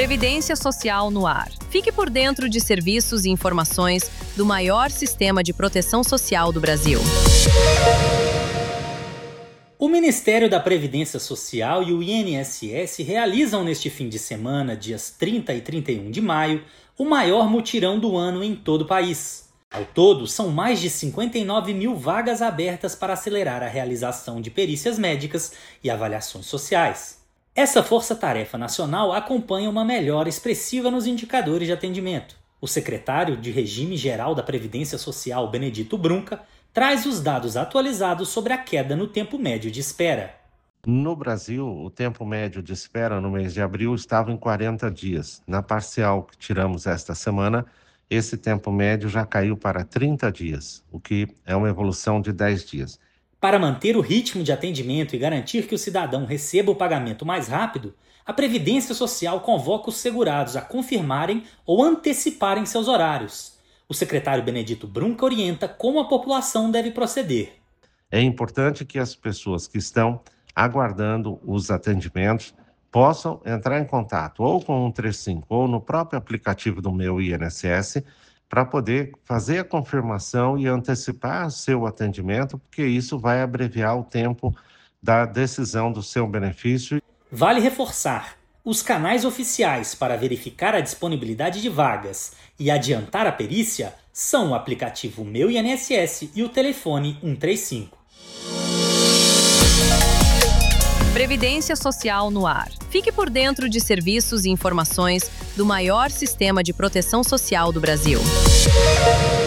Previdência Social no ar. Fique por dentro de serviços e informações do maior sistema de proteção social do Brasil. O Ministério da Previdência Social e o INSS realizam neste fim de semana, dias 30 e 31 de maio, o maior mutirão do ano em todo o país. Ao todo, são mais de 59 mil vagas abertas para acelerar a realização de perícias médicas e avaliações sociais. Essa força-tarefa nacional acompanha uma melhora expressiva nos indicadores de atendimento. O secretário de Regime Geral da Previdência Social, Benedito Brunca, traz os dados atualizados sobre a queda no tempo médio de espera. No Brasil, o tempo médio de espera no mês de abril estava em 40 dias. Na parcial que tiramos esta semana, esse tempo médio já caiu para 30 dias, o que é uma evolução de 10 dias. Para manter o ritmo de atendimento e garantir que o cidadão receba o pagamento mais rápido, a Previdência Social convoca os segurados a confirmarem ou anteciparem seus horários. O secretário Benedito Brunca orienta como a população deve proceder. É importante que as pessoas que estão aguardando os atendimentos possam entrar em contato ou com o 135 ou no próprio aplicativo do Meu INSS para poder fazer a confirmação e antecipar seu atendimento, porque isso vai abreviar o tempo da decisão do seu benefício. Vale reforçar: os canais oficiais para verificar a disponibilidade de vagas e adiantar a perícia são o aplicativo Meu INSS e o telefone 135. Previdência Social no ar. Fique por dentro de serviços e informações do maior sistema de proteção social do Brasil.